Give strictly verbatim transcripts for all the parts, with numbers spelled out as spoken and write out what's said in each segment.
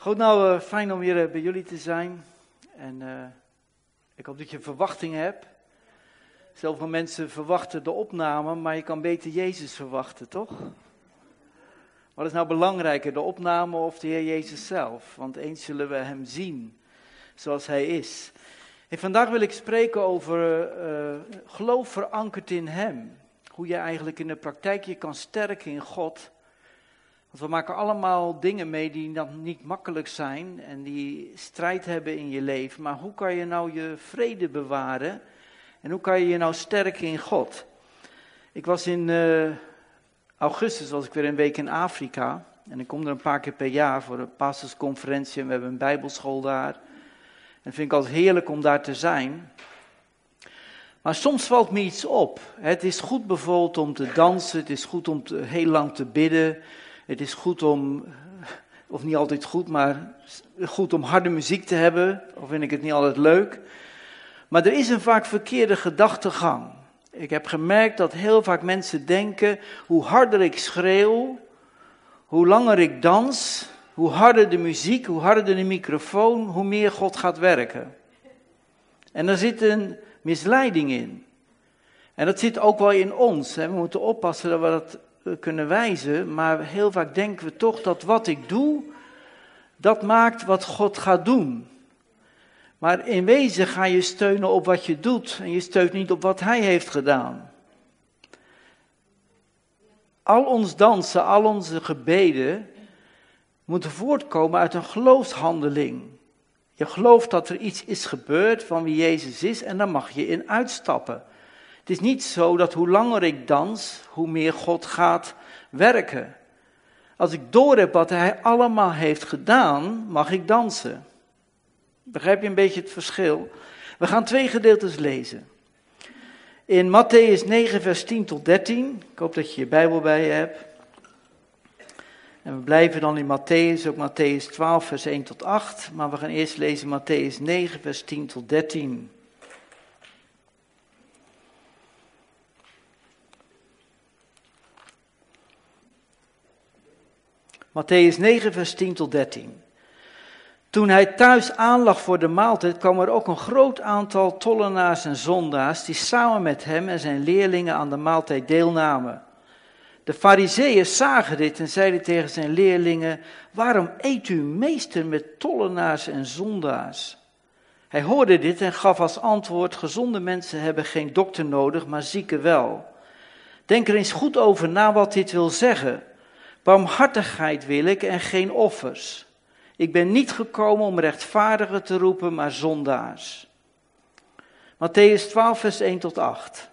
Goed, nou, uh, fijn om weer uh, bij jullie te zijn. En uh, ik hoop dat je verwachting hebt. Zoveel mensen verwachten de opname, maar je kan beter Jezus verwachten, toch? Wat is nou belangrijker, de opname of de Heer Jezus zelf? Want eens zullen we hem zien zoals hij is. En vandaag wil ik spreken over uh, geloof verankerd in hem. Hoe je eigenlijk in de praktijk je kan sterken in God. Want we maken allemaal dingen mee die dan niet makkelijk zijn en die strijd hebben in je leven. Maar hoe kan je nou je vrede bewaren en hoe kan je je nou sterken in God? Ik was in uh, augustus, was ik weer een week in Afrika. En ik kom er een paar keer per jaar voor een pastorsconferentie en we hebben een bijbelschool daar. En vind ik altijd heerlijk om daar te zijn. Maar soms valt me iets op. Het is goed bijvoorbeeld om te dansen, het is goed om te, heel lang te bidden. Het is goed om, of niet altijd goed, maar goed om harde muziek te hebben. Of vind ik het niet altijd leuk. Maar er is een vaak verkeerde gedachtegang. Ik heb gemerkt dat heel vaak mensen denken, hoe harder ik schreeuw, hoe langer ik dans, hoe harder de muziek, hoe harder de microfoon, hoe meer God gaat werken. En daar zit een misleiding in. En dat zit ook wel in ons. Hè. We moeten oppassen dat we dat kunnen wijzen, maar heel vaak denken we toch dat wat ik doe, dat maakt wat God gaat doen. Maar in wezen ga je steunen op wat je doet en je steunt niet op wat hij heeft gedaan. Al ons dansen, al onze gebeden moeten voortkomen uit een geloofshandeling. Je gelooft dat er iets is gebeurd van wie Jezus is en daar mag je in uitstappen. Het is niet zo dat hoe langer ik dans, hoe meer God gaat werken. Als ik doorheb wat hij allemaal heeft gedaan, mag ik dansen. Begrijp je een beetje het verschil? We gaan twee gedeeltes lezen. In Mattheüs negen vers tien tot dertien. Ik hoop dat je je Bijbel bij je hebt. En we blijven dan in Matthäus, ook Matthäus twaalf vers één tot acht. Maar we gaan eerst lezen Matthäus negen vers tien tot dertien. Matthäus negen vers tien tot dertien. Toen hij thuis aanlag voor de maaltijd, kwam er ook een groot aantal tollenaars en zondaars die samen met hem en zijn leerlingen aan de maaltijd deelnamen. De farizeeën zagen dit en zeiden tegen zijn leerlingen, waarom eet u meester met tollenaars en zondaars? Hij hoorde dit en gaf als antwoord, gezonde mensen hebben geen dokter nodig, maar zieken wel. Denk er eens goed over na wat dit wil zeggen. Barmhartigheid wil ik en geen offers. Ik ben niet gekomen om rechtvaardigen te roepen, maar zondaars. Matthäus twaalf vers één tot acht.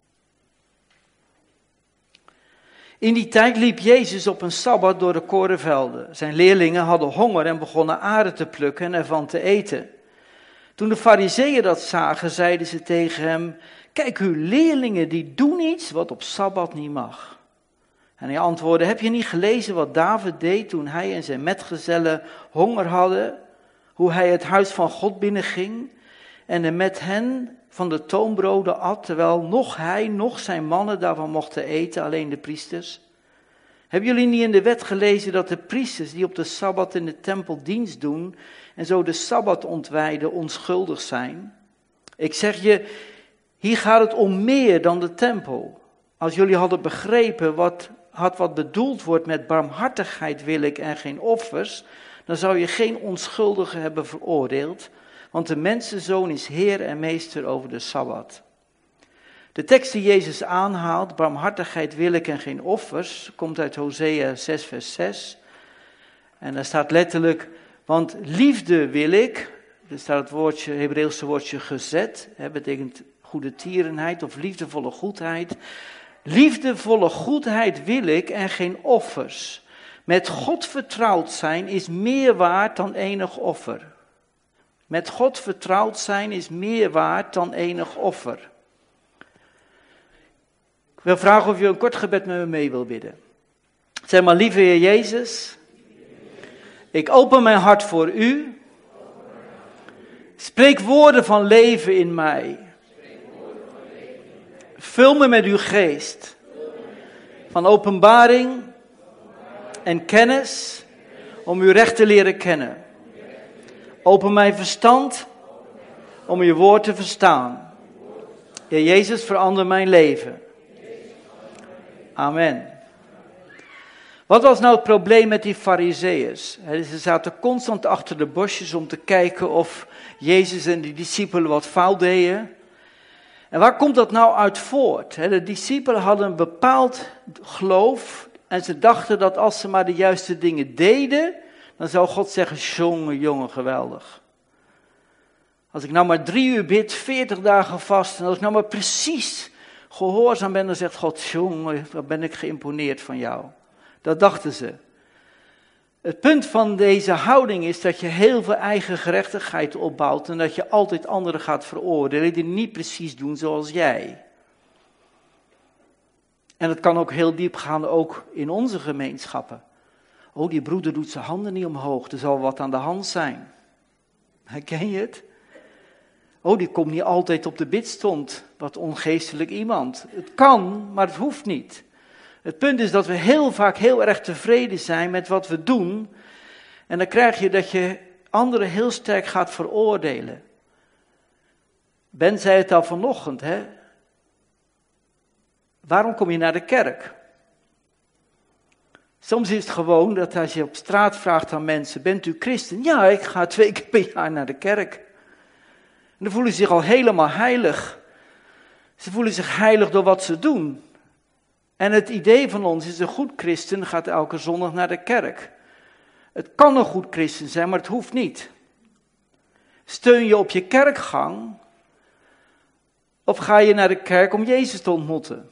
In die tijd liep Jezus op een sabbat door de korenvelden. Zijn leerlingen hadden honger en begonnen aren te plukken en ervan te eten. Toen de farizeeën dat zagen, zeiden ze tegen hem, kijk, uw leerlingen die doen iets wat op sabbat niet mag. En hij antwoordde, heb je niet gelezen wat David deed toen hij en zijn metgezellen honger hadden? Hoe hij het huis van God binnenging en er met hen van de toonbroden at, terwijl nog hij, nog zijn mannen daarvan mochten eten, alleen de priesters? Hebben jullie niet in de wet gelezen dat de priesters die op de Sabbat in de tempel dienst doen en zo de Sabbat ontwijden onschuldig zijn? Ik zeg je, hier gaat het om meer dan de tempel. Als jullie hadden begrepen wat had wat bedoeld wordt met barmhartigheid wil ik en geen offers, dan zou je geen onschuldige hebben veroordeeld, want de mensenzoon is Heer en Meester over de Sabbat. De tekst die Jezus aanhaalt, barmhartigheid wil ik en geen offers, komt uit Hosea zes vers zes. En daar staat letterlijk, want liefde wil ik, er staat het woordje, het Hebreeuwse woordje gezet, hè, betekent goede tierenheid of liefdevolle goedheid. Liefdevolle goedheid wil ik en geen offers. Met God vertrouwd zijn is meer waard dan enig offer. Met God vertrouwd zijn is meer waard dan enig offer. Ik wil vragen of je een kort gebed met me mee wil bidden. Zeg maar, lieve Heer Jezus, ik open mijn hart voor u. Spreek woorden van leven in mij. Vul me met uw geest van openbaring en kennis, om uw recht te leren kennen. Open mijn verstand om uw woord te verstaan. Heer Jezus, verander mijn leven. Amen. Wat was nou het probleem met die Farizeeërs? Ze zaten constant achter de bosjes om te kijken of Jezus en de discipelen wat fout deden. En waar komt dat nou uit voort? De discipelen hadden een bepaald geloof en ze dachten dat als ze maar de juiste dingen deden, dan zou God zeggen, jongen, jongen, geweldig. Als ik nou maar drie uur bid, veertig dagen vast, en als ik nou maar precies gehoorzaam ben, dan zegt God, jongen, wat ben ik geïmponeerd van jou. Dat dachten ze. Het punt van deze houding is dat je heel veel eigen gerechtigheid opbouwt en dat je altijd anderen gaat veroordelen die niet precies doen zoals jij. En dat kan ook heel diep gaan, ook in onze gemeenschappen. Oh, die broeder doet zijn handen niet omhoog, er zal wat aan de hand zijn. Herken je het? Oh, die komt niet altijd op de bidstond, wat ongeestelijk iemand. Het kan, maar het hoeft niet. Het punt is dat we heel vaak heel erg tevreden zijn met wat we doen. En dan krijg je dat je anderen heel sterk gaat veroordelen. Ben zei het al vanochtend, hè? Waarom kom je naar de kerk? Soms is het gewoon dat als je op straat vraagt aan mensen, bent u christen? Ja, ik ga twee keer per jaar naar de kerk. En dan voelen ze zich al helemaal heilig. Ze voelen zich heilig door wat ze doen. En het idee van ons is, een goed christen gaat elke zondag naar de kerk. Het kan een goed christen zijn, maar het hoeft niet. Steun je op je kerkgang, of ga je naar de kerk om Jezus te ontmoeten?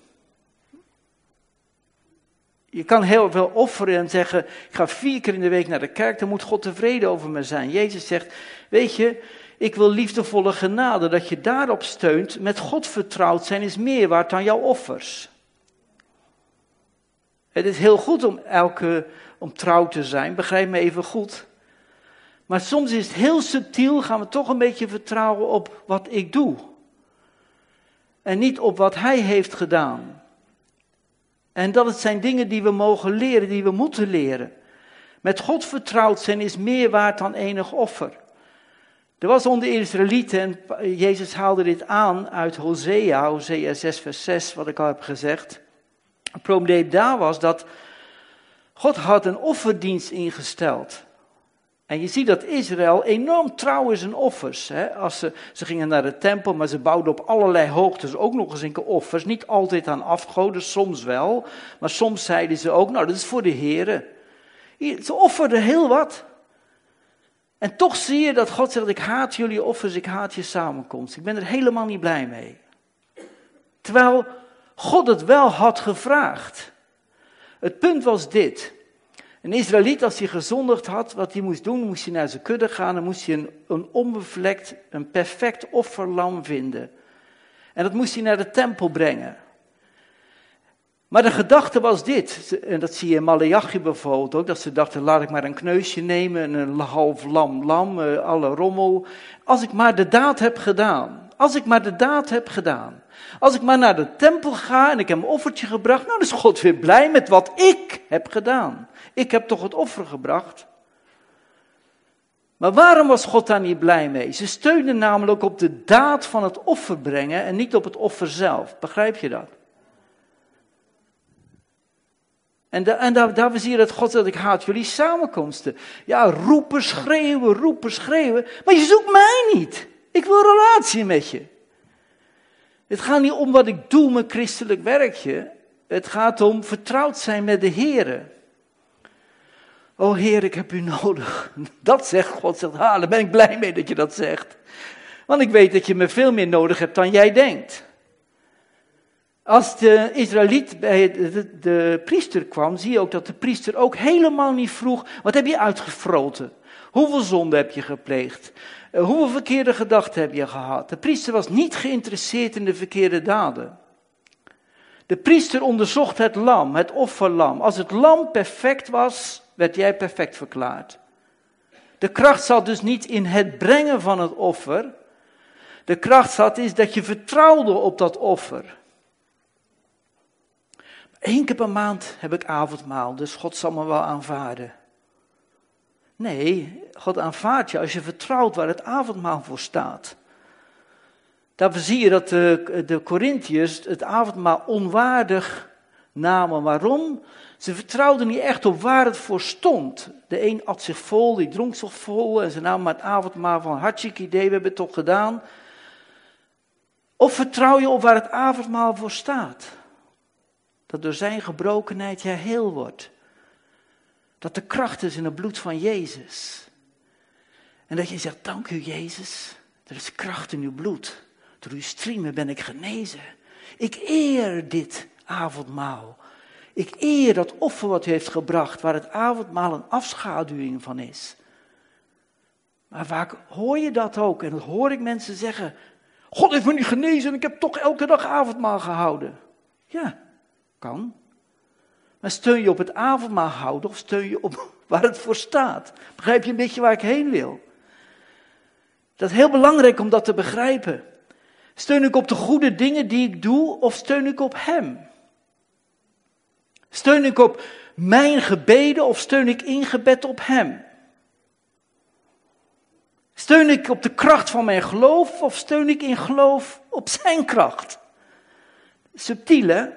Je kan heel veel offeren en zeggen, ik ga vier keer in de week naar de kerk, dan moet God tevreden over me zijn. Jezus zegt, weet je, ik wil liefdevolle genade, dat je daarop steunt. Met God vertrouwd zijn is meer waard dan jouw offers. Het is heel goed om, elke, om trouw te zijn, begrijp me even goed. Maar soms is het heel subtiel, gaan we toch een beetje vertrouwen op wat ik doe. En niet op wat hij heeft gedaan. En dat het zijn dingen die we mogen leren, die we moeten leren. Met God vertrouwd zijn is meer waard dan enig offer. Er was onder de Israëlieten, en Jezus haalde dit aan uit Hosea, Hosea zes vers zes, wat ik al heb gezegd. Het probleem daar was dat God had een offerdienst ingesteld. En je ziet dat Israël enorm trouw is in offers. Hè? Als ze, ze gingen naar de tempel, maar ze bouwden op allerlei hoogtes ook nog eens enkele offers. Niet altijd aan afgoden, soms wel. Maar soms zeiden ze ook, nou dat is voor de Here. Ze offerden heel wat. En toch zie je dat God zegt, ik haat jullie offers, ik haat je samenkomst. Ik ben er helemaal niet blij mee. Terwijl God het wel had gevraagd. Het punt was dit. Een Israëliet, als hij gezondigd had, wat hij moest doen, moest hij naar zijn kudde gaan. Dan moest hij een, een onbevlekt, een perfect offerlam vinden. En dat moest hij naar de tempel brengen. Maar de gedachte was dit, en dat zie je in Maleachi bijvoorbeeld ook, dat ze dachten, laat ik maar een kneusje nemen, een half lam, lam, alle rommel. Als ik maar de daad heb gedaan, als ik maar de daad heb gedaan. Als ik maar naar de tempel ga en ik heb een offertje gebracht, nou dan is God weer blij met wat ik heb gedaan. Ik heb toch het offer gebracht. Maar waarom was God daar niet blij mee? Ze steunden namelijk op de daad van het offer brengen en niet op het offer zelf. Begrijp je dat? En, da, en daar, daar zie je dat God zegt, ik haat jullie samenkomsten. Ja, roepen, schreeuwen, roepen, schreeuwen. Maar je zoekt mij niet. Ik wil een relatie met je. Het gaat niet om wat ik doe, mijn christelijk werkje. Het gaat om vertrouwd zijn met de Here. O Heer, ik heb u nodig. Dat zegt God, zegt, ha, daar ben ik blij mee dat je dat zegt. Want ik weet dat je me veel meer nodig hebt dan jij denkt. Als de Israëliet bij de, de, de priester kwam, zie je ook dat de priester ook helemaal niet vroeg, wat heb je uitgefroten? Hoeveel zonde heb je gepleegd? Uh, hoeveel verkeerde gedachten heb je gehad? De priester was niet geïnteresseerd in de verkeerde daden. De priester onderzocht het lam, het offerlam. Als het lam perfect was, werd jij perfect verklaard. De kracht zat dus niet in het brengen van het offer. De kracht zat is dat je vertrouwde op dat offer. Eén keer per maand heb ik avondmaal, dus God zal me wel aanvaarden. Nee, God aanvaardt je als je vertrouwt waar het avondmaal voor staat. Daarvoor zie je dat de, de Corinthiërs het avondmaal onwaardig namen. Waarom? Ze vertrouwden niet echt op waar het voor stond. De een at zich vol, die dronk zich vol en ze namen maar het avondmaal van hartstikke idee, we hebben het toch gedaan. Of vertrouw je op waar het avondmaal voor staat? Dat door zijn gebrokenheid jij heel wordt. Dat de kracht is in het bloed van Jezus. En dat je zegt, dank u Jezus, er is kracht in uw bloed. Door uw striemen ben ik genezen. Ik eer dit avondmaal. Ik eer dat offer wat u heeft gebracht, waar het avondmaal een afschaduwing van is. Maar vaak hoor je dat ook en dan hoor ik mensen zeggen, God heeft me niet genezen en ik heb toch elke dag avondmaal gehouden. Ja, kan. Maar steun je op het avondmaal houden of steun je op waar het voor staat? Begrijp je een beetje waar ik heen wil? Dat is heel belangrijk om dat te begrijpen. Steun ik op de goede dingen die ik doe of steun ik op Hem? Steun ik op mijn gebeden of steun ik in gebed op Hem? Steun ik op de kracht van mijn geloof of steun ik in geloof op zijn kracht? Subtiel, hè?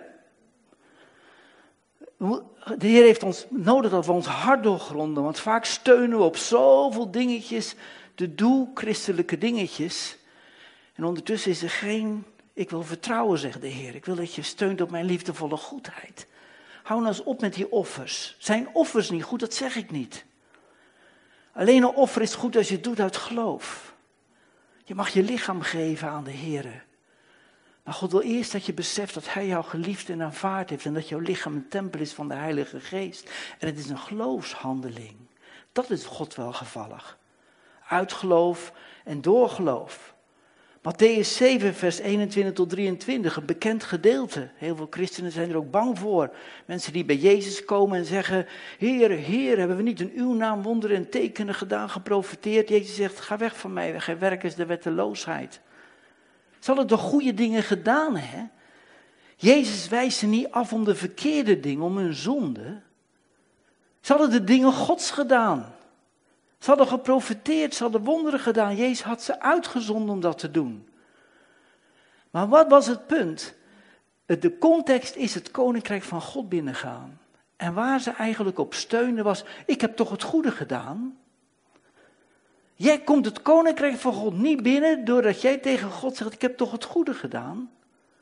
De Heer heeft ons nodig dat we ons hart doorgronden, want vaak steunen we op zoveel dingetjes, de doel-christelijke dingetjes. En ondertussen is er geen, ik wil vertrouwen, zegt de Heer. Ik wil dat je steunt op mijn liefdevolle goedheid. Hou nou eens op met die offers. Zijn offers niet goed, dat zeg ik niet. Alleen een offer is goed als je het doet uit geloof. Je mag je lichaam geven aan de Heer. Maar God wil eerst dat je beseft dat Hij jou geliefd en aanvaard heeft. En dat jouw lichaam een tempel is van de Heilige Geest. En het is een geloofshandeling. Dat is God welgevallig. Uit geloof en door geloof. Mattheüs zeven, vers eenentwintig tot drieëntwintig, een bekend gedeelte. Heel veel christenen zijn er ook bang voor. Mensen die bij Jezus komen en zeggen, Heer, Heer, hebben we niet in uw naam wonderen en tekenen gedaan, geprofeteerd? Jezus zegt, ga weg van mij, gij werkers der wetteloosheid. Ze hadden toch goede dingen gedaan, hè? Jezus wijst ze niet af om de verkeerde dingen, om hun zonde. Ze hadden de dingen Gods gedaan. Ze hadden geprofeteerd, ze hadden wonderen gedaan. Jezus had ze uitgezonden om dat te doen. Maar wat was het punt? De context is het koninkrijk van God binnengaan. En waar ze eigenlijk op steunden was, ik heb toch het goede gedaan? Jij komt het koninkrijk van God niet binnen doordat jij tegen God zegt, ik heb toch het goede gedaan?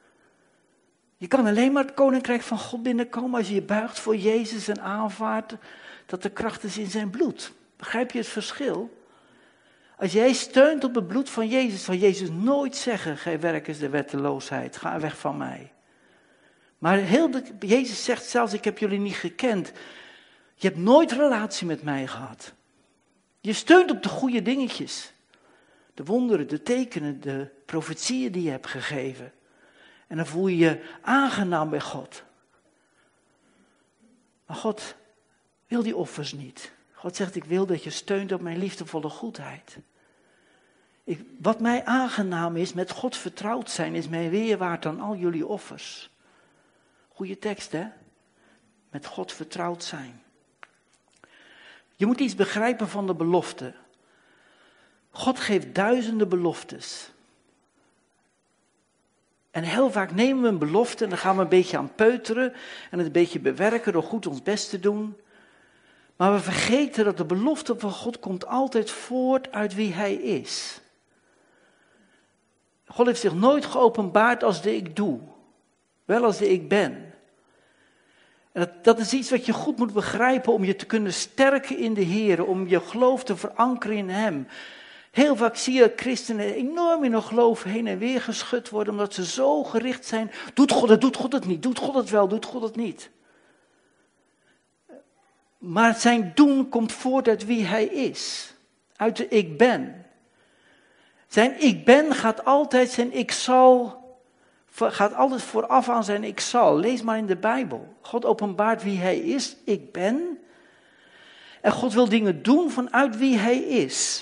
Je kan alleen maar het koninkrijk van God binnenkomen als je je buigt voor Jezus en aanvaardt dat de kracht is in zijn bloed. Begrijp je het verschil? Als jij steunt op het bloed van Jezus, zal Jezus nooit zeggen, gij werkers der wetteloosheid, ga weg van mij. Maar heel de, Jezus zegt zelfs, ik heb jullie niet gekend. Je hebt nooit relatie met mij gehad. Je steunt op de goede dingetjes. De wonderen, de tekenen, de profetieën die je hebt gegeven. En dan voel je je aangenaam bij God. Maar God wil die offers niet. God zegt, ik wil dat je steunt op mijn liefdevolle goedheid. Ik, wat mij aangenaam is, met God vertrouwd zijn, is mij meer waard dan al jullie offers. Goeie tekst, hè? Met God vertrouwd zijn. Je moet iets begrijpen van de belofte. God geeft duizenden beloftes. En heel vaak nemen we een belofte en dan gaan we een beetje aan peuteren en het een beetje bewerken door goed ons best te doen. Maar we vergeten dat de belofte van God komt altijd voort uit wie Hij is. God heeft zich nooit geopenbaard als de ik doe, wel als de ik ben. En dat, dat is iets wat je goed moet begrijpen om je te kunnen sterken in de Heer, om je geloof te verankeren in Hem. Heel vaak zie je dat christenen enorm in hun geloof heen en weer geschud worden, omdat ze zo gericht zijn, doet God het, doet God het niet, doet God het wel, doet God het niet. Maar zijn doen komt voort uit wie Hij is, uit de ik ben. Zijn ik ben gaat altijd zijn ik zal, gaat altijd vooraf aan zijn ik zal. Lees maar in de Bijbel. God openbaart wie Hij is, ik ben. En God wil dingen doen vanuit wie Hij is.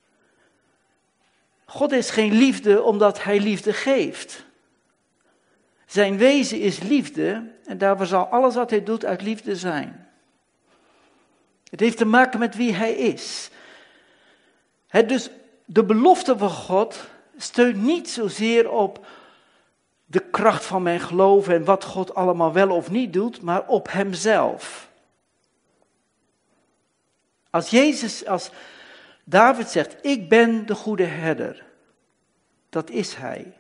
God is geen liefde omdat Hij liefde geeft. Zijn wezen is liefde en daarvoor zal alles wat Hij doet uit liefde zijn. Het heeft te maken met wie hij is. He, dus de belofte van God steunt niet zozeer op de kracht van mijn geloof en wat God allemaal wel of niet doet, maar op hemzelf. Als Jezus, als David zegt, ik ben de goede herder, dat is hij.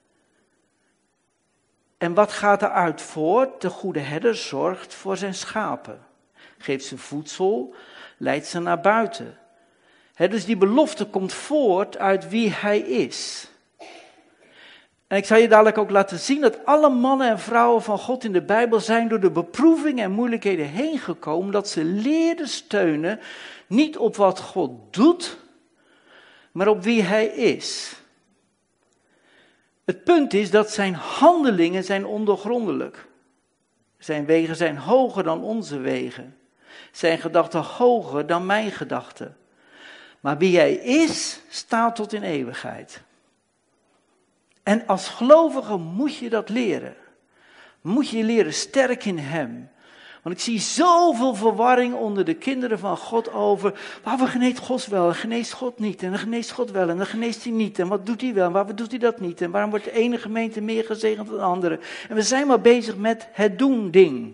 En wat gaat eruit voort? De goede herder zorgt voor zijn schapen. Geeft ze voedsel, leidt ze naar buiten. He, dus die belofte komt voort uit wie hij is. En ik zal je dadelijk ook laten zien dat alle mannen en vrouwen van God in de Bijbel zijn door de beproevingen en moeilijkheden heen gekomen, dat ze leerden steunen, niet op wat God doet, maar op wie hij is. Het punt is dat zijn handelingen zijn ondoorgrondelijk. Zijn wegen zijn hoger dan onze wegen. Zijn gedachten hoger dan mijn gedachten. Maar wie hij is, staat tot in eeuwigheid. En als gelovige moet je dat leren. Moet je leren sterk in hem. Want ik zie zoveel verwarring onder de kinderen van God over, waarom geneest God wel en geneest God niet, en dan geneest God wel en dan geneest hij niet, en wat doet hij wel en waarom doet hij dat niet, en waarom wordt de ene gemeente meer gezegend dan de andere. En we zijn maar bezig met het doen ding.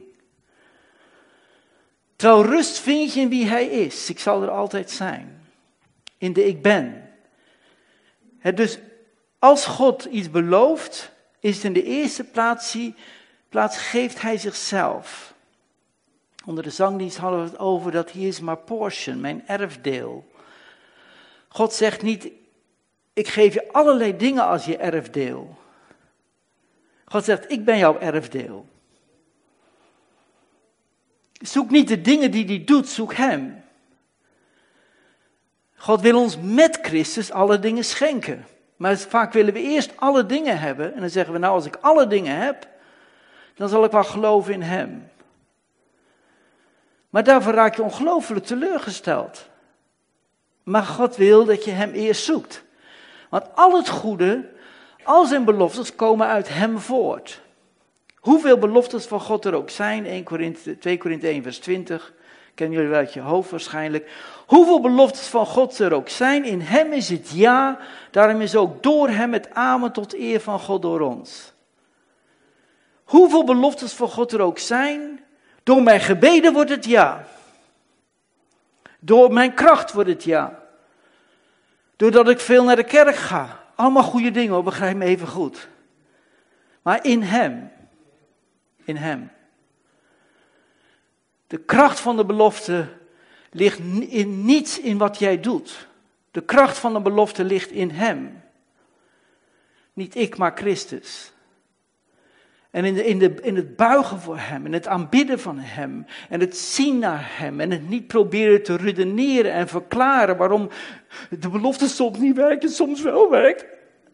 Trouw rust vind je in wie hij is, ik zal er altijd zijn, in de ik ben. Het dus als God iets belooft, is het in de eerste plaats, plaats geeft hij zichzelf. Onder de zangdienst hadden we het over dat hier is my portion, mijn erfdeel. God zegt niet, ik geef je allerlei dingen als je erfdeel. God zegt, ik ben jouw erfdeel. Zoek niet de dingen die hij doet, zoek hem. God wil ons met Christus alle dingen schenken. Maar vaak willen we eerst alle dingen hebben. En dan zeggen we, nou als ik alle dingen heb, dan zal ik wel geloven in hem. Maar daarvoor raak je ongelooflijk teleurgesteld. Maar God wil dat je hem eerst zoekt. Want al het goede, al zijn beloftes komen uit hem voort. Hoeveel beloftes van God er ook zijn, twee Korinthe één vers twintig, kennen jullie wel uit je hoofd waarschijnlijk. Hoeveel beloftes van God er ook zijn, in hem is het ja, daarom is ook door hem het amen tot eer van God door ons. Hoeveel beloftes van God er ook zijn, door mijn gebeden wordt het ja. Door mijn kracht wordt het ja. Doordat ik veel naar de kerk ga. Allemaal goede dingen, hoor, begrijp me even goed. Maar in hem. In hem. De kracht van de belofte ligt in niets in wat jij doet. De kracht van de belofte ligt in hem. Niet ik, maar Christus. En in, de, in, de, in het buigen voor hem, in het aanbidden van hem, en het zien naar hem, en het niet proberen te redeneren en verklaren waarom de belofte soms niet werkt en soms wel werkt.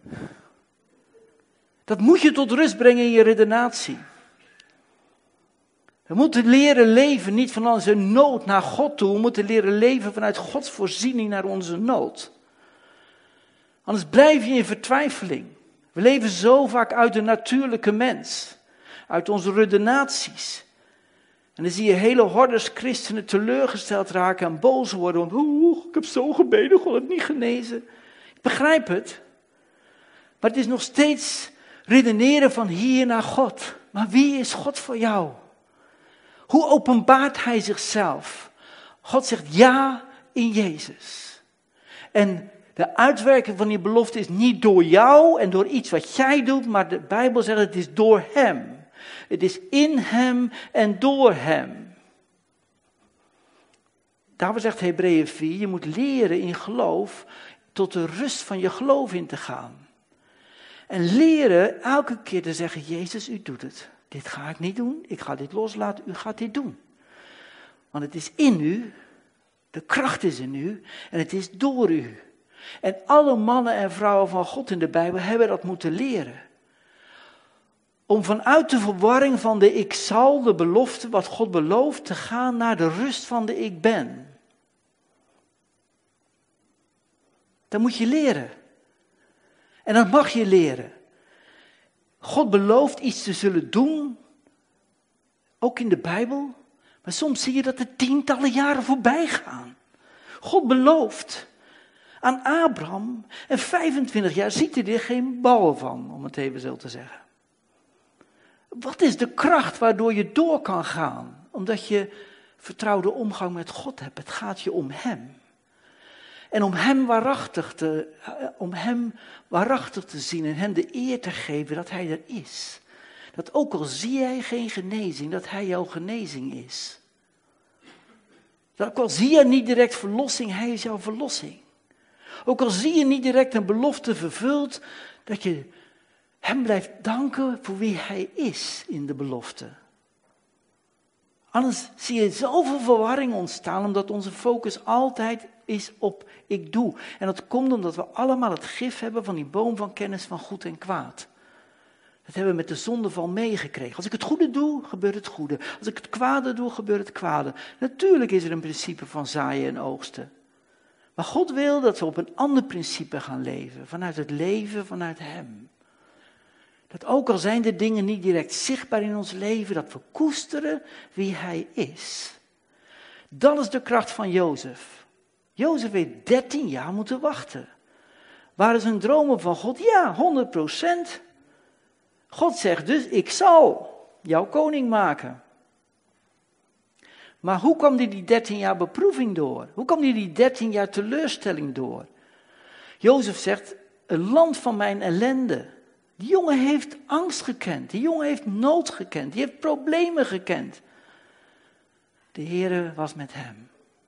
Dat moet je tot rust brengen in je redenatie. We moeten leren leven niet van onze nood naar God toe, we moeten leren leven vanuit Gods voorziening naar onze nood. Anders blijf je in vertwijfeling. We leven zo vaak uit de natuurlijke mens, uit onze redenaties. En dan zie je hele hordes christenen teleurgesteld raken en boos worden. Want, oeh, ik heb zo gebeden, God het niet genezen. Ik begrijp het. Maar het is nog steeds redeneren van hier naar God. Maar wie is God voor jou? Hoe openbaart hij zichzelf? God zegt ja in Jezus. En de uitwerking van die belofte is niet door jou en door iets wat jij doet, maar de Bijbel zegt het is door hem. Het is in hem en door hem. Daarom zegt Hebreeën vier, je moet leren in geloof tot de rust van je geloof in te gaan. En leren elke keer te zeggen, Jezus, u doet het. Dit ga ik niet doen, ik ga dit loslaten, u gaat dit doen. Want het is in u, de kracht is in u en het is door u. En alle mannen en vrouwen van God in de Bijbel hebben dat moeten leren. Om vanuit de verwarring van de ik zal, de belofte, wat God belooft, te gaan naar de rust van de ik ben. Dat moet je leren. En dat mag je leren. God belooft iets te zullen doen, ook in de Bijbel, Maar soms zie je dat er tientallen jaren voorbij gaan. God belooft aan Abraham en vijfentwintig jaar ziet hij er geen bal van, om het even zo te zeggen. Wat is de kracht waardoor je door kan gaan? Omdat je vertrouwde omgang met God hebt. Het gaat je om hem. En om hem waarachtig te, om hem waarachtig te zien en hem de eer te geven dat hij er is. Dat ook al zie jij geen genezing, dat hij jouw genezing is. Dat ook al zie je niet direct verlossing, hij is jouw verlossing. Ook al zie je niet direct een belofte vervuld, dat je hem blijft danken voor wie hij is in de belofte. Anders zie je zoveel verwarring ontstaan, omdat onze focus altijd is op ik doe. En dat komt omdat we allemaal het gif hebben van die boom van kennis van goed en kwaad. Dat hebben we met de zondeval meegekregen. Als ik het goede doe, gebeurt het goede. Als ik het kwade doe, gebeurt het kwade. Natuurlijk is er een principe van zaaien en oogsten. Maar God wil dat we op een ander principe gaan leven. Vanuit het leven, vanuit hem. Dat ook al zijn de dingen niet direct zichtbaar in ons leven, dat we koesteren wie hij is. Dat is de kracht van Jozef. Jozef heeft dertien jaar moeten wachten. Waren zijn dromen van God? Ja, honderd procent. God zegt dus, ik zal jou koning maken. Maar hoe kwam hij die dertien jaar beproeving door? Hoe kwam hij die dertien jaar teleurstelling door? Jozef zegt, een land van mijn ellende. Die jongen heeft angst gekend, die jongen heeft nood gekend, die heeft problemen gekend. De Heere was met hem.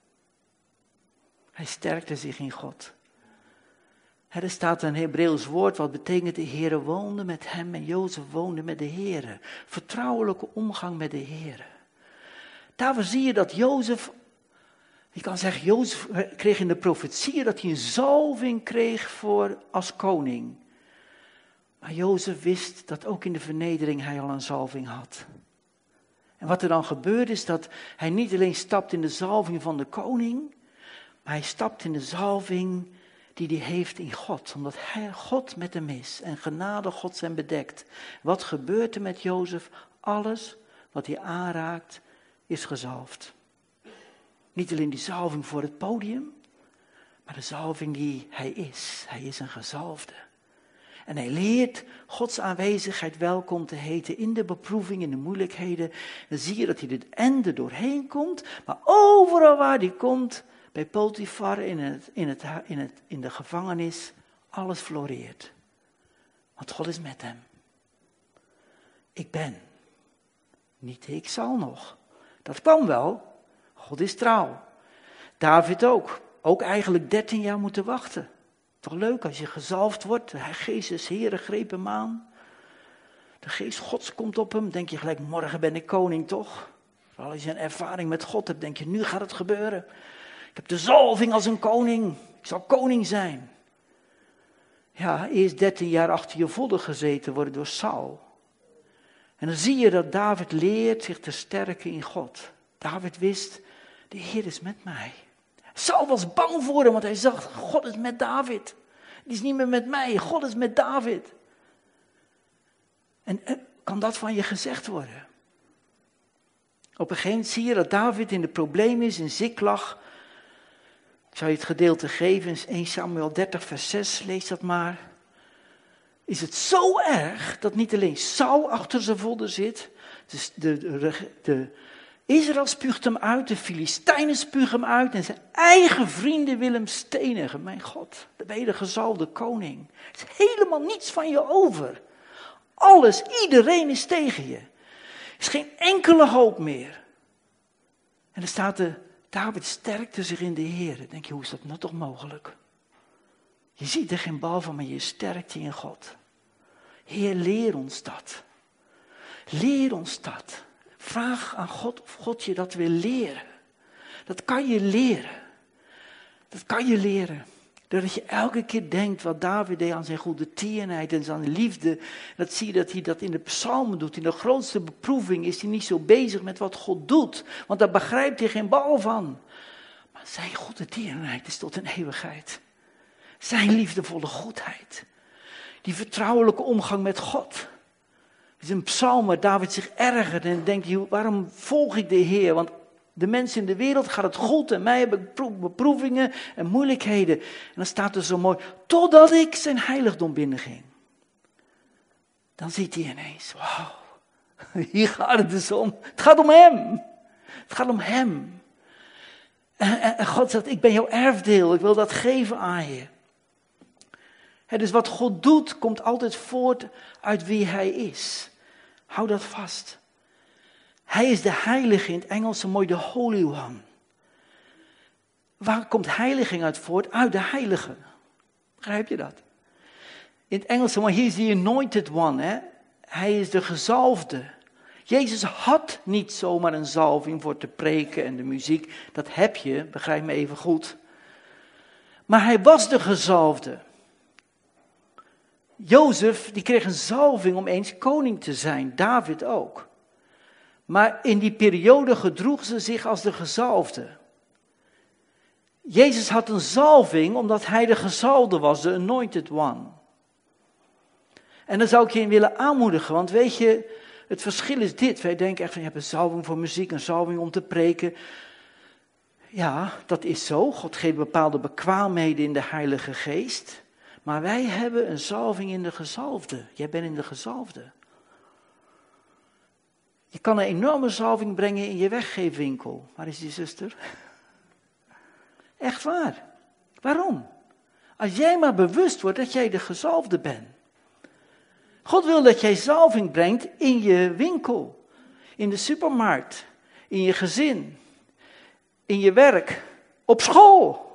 Hij sterkte zich in God. Er staat een Hebreeuws woord wat betekent de Heere woonde met hem en Jozef woonde met de Heere. Vertrouwelijke omgang met de Heere. Daarvoor zie je dat Jozef, je kan zeggen Jozef kreeg in de profetieën dat hij een zalving kreeg voor als koning. Maar Jozef wist dat ook in de vernedering hij al een zalving had. En wat er dan gebeurt is dat hij niet alleen stapt in de zalving van de koning, maar hij stapt in de zalving die hij heeft in God. Omdat hij God met hem is en genade Gods hem bedekt. Wat gebeurt er met Jozef? Alles wat hij aanraakt is gezalfd. Niet alleen die zalving voor het podium, maar de zalving die hij is. Hij is een gezalfde. En hij leert Gods aanwezigheid welkom te heten in de beproeving, in de moeilijkheden. Dan zie je dat hij het ende doorheen komt, maar overal waar hij komt, bij Potifar, in, het, in, het, in, het, in de gevangenis, alles floreert. Want God is met hem. Ik ben. Niet ik zal nog. Dat kan wel. God is trouw. David ook. Ook eigenlijk dertien jaar moeten wachten. Toch leuk als je gezalfd wordt. De geest des Heeren greep hem aan. De geest Gods komt op hem. Denk je gelijk, morgen ben ik koning toch? Vooral als je een ervaring met God hebt, denk je, nu gaat het gebeuren. Ik heb de zalving als een koning. Ik zal koning zijn. Ja, eerst dertien jaar achter je vodden gezeten worden door Saul. En dan zie je dat David leert zich te sterken in God. David wist, de Heer is met mij. Saul was bang voor hem, want hij zag, God is met David. Die is niet meer met mij, God is met David. En, en kan dat van je gezegd worden? Op een gegeven moment zie je dat David in de problemen is, in Ziklag. Ik zou je het gedeelte geven, in eerste Samuel dertig vers zes, lees dat maar. Is het zo erg dat niet alleen Saul achter zijn vodden zit, dus de, de, de Israël spuugt hem uit, de Filistijnen spugen hem uit en zijn eigen vrienden willen hem stenigen. Mijn God, de wedergezalfde koning. Er is helemaal niets van je over. Alles, iedereen is tegen je. Er is geen enkele hoop meer. En er staat de David sterkte zich in de Heer. Dan denk je, hoe is dat nou toch mogelijk? Je ziet er geen bal van, maar je sterkt je in God. Heer, leer ons dat. Leer ons dat. Vraag aan God of God je dat wil leren. Dat kan je leren. Dat kan je leren. Doordat je elke keer denkt wat David deed aan zijn goede tierenheid en zijn liefde. Dat zie je dat hij dat in de psalmen doet. In de grootste beproeving is hij niet zo bezig met wat God doet. Want daar begrijpt hij geen bal van. Maar zijn goede tierenheid is tot een eeuwigheid. Zijn liefdevolle goedheid. Die vertrouwelijke omgang met God. Het is een psalm waar David zich ergert en denkt, waarom volg ik de Heer? Want De mensen in de wereld gaat het goed en mij heb ik beproevingen en moeilijkheden. En dan staat er zo mooi, totdat ik zijn heiligdom binnenging. Dan ziet hij ineens, wauw, hier gaat het dus om. Het gaat om hem. Het gaat om hem. En, en, en God zegt, ik ben jouw erfdeel, ik wil dat geven aan je. He, dus wat God doet, komt altijd voort uit wie hij is. Hou dat vast. Hij is de heilige, in het Engels zo mooi de Holy One. Waar komt heiliging uit voort? Uit de heilige. Begrijp je dat? In het Engels zo mooi, he is the anointed one. Hè? Hij is de gezalfde. Jezus had niet zomaar een zalving voor te preken en de muziek. Dat heb je, begrijp me even goed. Maar hij was de gezalfde. Jozef, die kreeg een zalving om eens koning te zijn. David ook. Maar in die periode gedroegen ze zich als de gezalfde. Jezus had een zalving omdat hij de gezalfde was, de anointed one. En dan zou ik je in willen aanmoedigen, want weet je, het verschil is dit. Wij denken echt van, je hebt een zalving voor muziek, een zalving om te preken. Ja, dat is zo. God geeft bepaalde bekwaamheden in de Heilige Geest. Maar wij hebben een zalving in de gezalfde. Jij bent in de gezalfde. Je kan een enorme zalving brengen in je weggeefwinkel. Waar is die zuster? Echt waar. Waarom? Als jij maar bewust wordt dat jij de gezalfde bent. God wil dat jij zalving brengt in je winkel, in de supermarkt, in je gezin, in je werk, op school.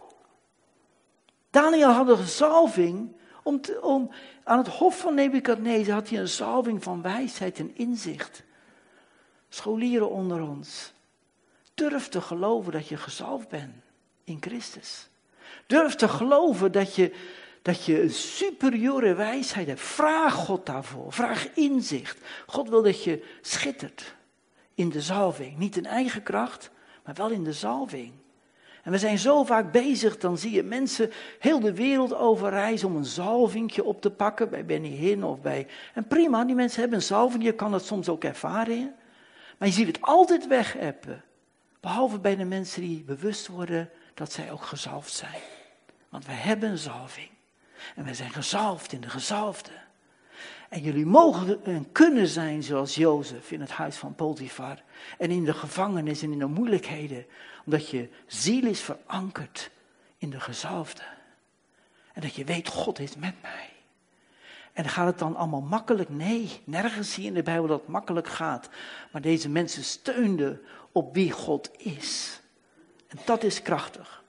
Daniel had een zalving, om, te, om aan het hof van Nebukadnezar had hij een zalving van wijsheid en inzicht. Scholieren onder ons, durf te geloven dat je gezalfd bent in Christus. Durf te geloven dat je, dat je een superieure wijsheid hebt. Vraag God daarvoor, vraag inzicht. God wil dat je schittert in de zalving. Niet in eigen kracht, maar wel in de zalving. En we zijn zo vaak bezig, dan zie je mensen heel de wereld over reizen om een zalvingje op te pakken. Bij Benny Hinn of bij... En prima, die mensen hebben een zalving, je kan dat soms ook ervaren. Maar je ziet het altijd wegappen. Behalve bij de mensen die bewust worden dat zij ook gezalfd zijn. Want we hebben een zalving. En we zijn gezalfd in de gezalfde. En jullie mogen en kunnen zijn zoals Jozef in het huis van Potifar. En in de gevangenis en in de moeilijkheden. Omdat je ziel is verankerd in de gezalfde. En dat je weet, God is met mij. En gaat het dan allemaal makkelijk? Nee, nergens zie je in de Bijbel dat het makkelijk gaat. Maar deze mensen steunden op wie God is. En dat is krachtig.